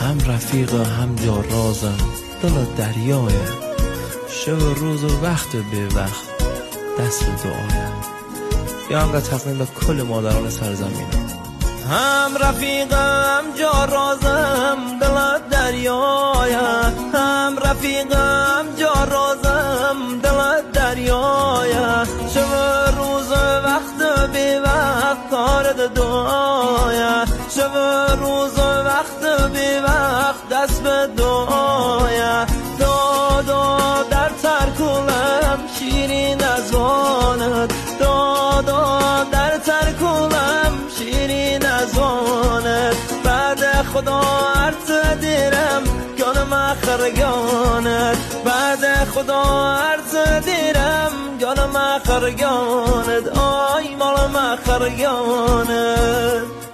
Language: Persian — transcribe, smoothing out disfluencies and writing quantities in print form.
هم رفیق هم جا رازم دل دریای شب و روز و وقت به وقت دست به دعایم. یا انقدر تقدیم به کل مادران سرزمینم. هم رفیقم جا رازم دل دریایم، هم رفیقم جا رازم دل دریایم. شب و روز و وقت به وقت کارد دعایم، شب و روز و وقت به وقت دست به دعایم. دادا در ترکولم شیرین ازوانت، دادا در ترکولم شیرین ازوانت. بعد خدا عرض دیرم گانم خرگانت، بعد خدا عرض دیرم گانم خرگانت. آی مال خرگانت.